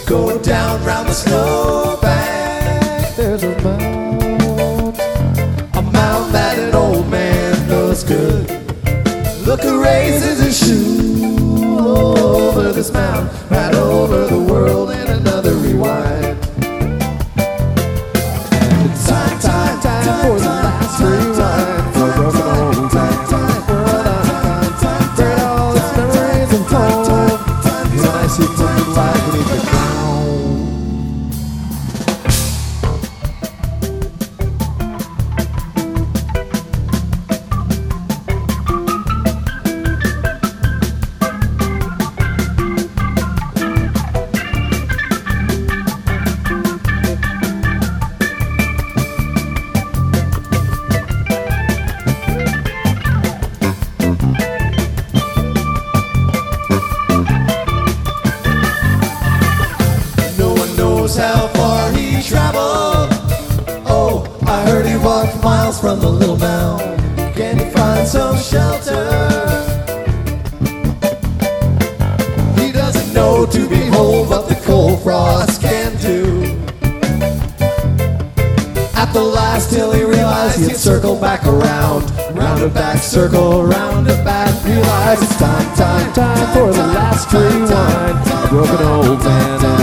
Going down round the snowbank. There's a mound that an old man knows good. Look who raises his shoe over this mound, right over the world in another rewind. It's time for the last rewind for broken old man. Buried all its memories and told. When I see broken life beneath the ground. How far he traveled. Oh, I heard he walked miles from the little mound. Can he find some shelter? He doesn't know to behold what the cold frost can do. At the last hill he realized he'd circle back around. Round and back, circle, round and back. Realize it's time for the last rewind. A broken old man.